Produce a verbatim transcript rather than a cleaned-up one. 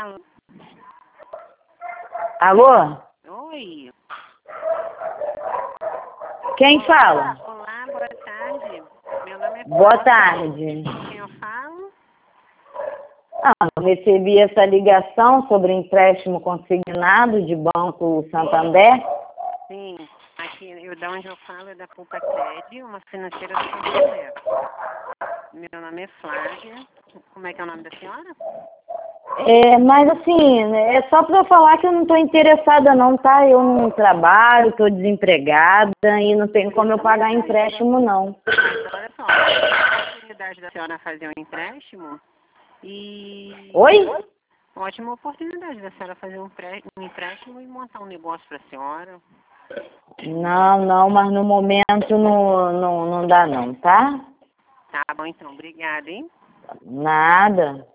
Alô? Alô? Oi. Quem fala? Olá, boa tarde. Meu nome é Boa Flávia. tarde. Quem eu falo? Ah, eu recebi essa ligação sobre empréstimo consignado de Banco Santander. Sim, aqui eu, da onde eu falo é da Poupa Cred, uma financeira do Santander. Meu nome é Flávia. Como é que é o nome da senhora? É, mas assim, é só para eu falar que eu não estou interessada não, tá? Eu não trabalho, estou desempregada e não tenho como eu pagar empréstimo não. Mas olha só, a oportunidade da senhora fazer um empréstimo e... Oi? Ótima oportunidade da senhora fazer um, pré, um empréstimo e montar um negócio para a senhora. Não, não, mas no momento não, não, não dá não, tá? Tá bom, então. Obrigada, hein? Nada.